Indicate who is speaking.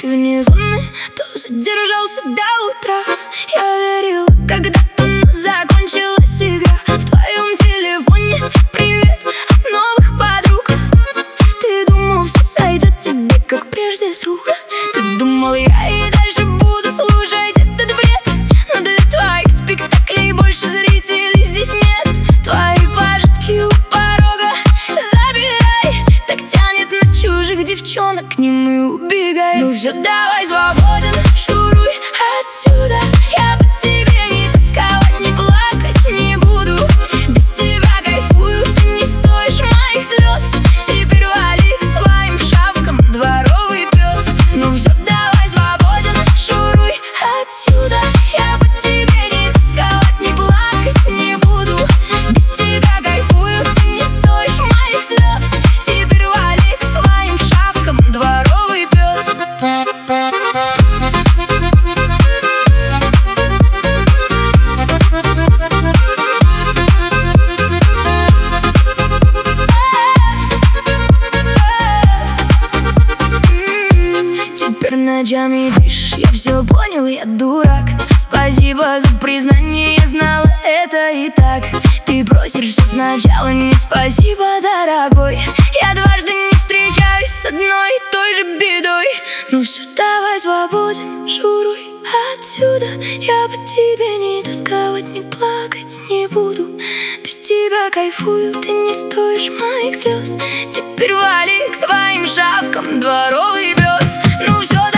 Speaker 1: ты внезапно, то задержался до утра. Я верила когда-то, но закончилась игра. В твоем телефоне привет от новых подруг. Ты думал, все сойдет тебе, как прежде, с рук. Ты думал, я и дальше буду слушать этот бред, но для твоих спектаклей больше зрителей здесь нет. Твои пожитки у порога забирай, так тянет на чужих девчонок, к ним и убегай. Ну все, давай свободен, шуруй отсюда. Я по тебе не тосковать, не плакать не буду. Без тебя кайфую, ты не стоишь моих слез. Теперь вали к своим шавкам, дворовый пес. Ну все, давай свободен, шуруй отсюда. Я по тебе не тосковать, не плакать не буду. Без тебя кайфую, ты не стоишь моих слез. Теперь вали к своим шавкам, дворовый пес. Теперь ночами дышишь, я все понял, я дурак. Спасибо за признание, я знала это и так. Ты просишь все сначала, нет, спасибо, дорогой. Я дважды не встречаюсь с одной и той же бедой. Ну все, давай свободен, шуруй отсюда. Я по тебе не тосковать, не плакать не буду. Без тебя кайфую, ты не стоишь моих слез. Теперь вали к своим шавкам, дворовый пес. Ну все,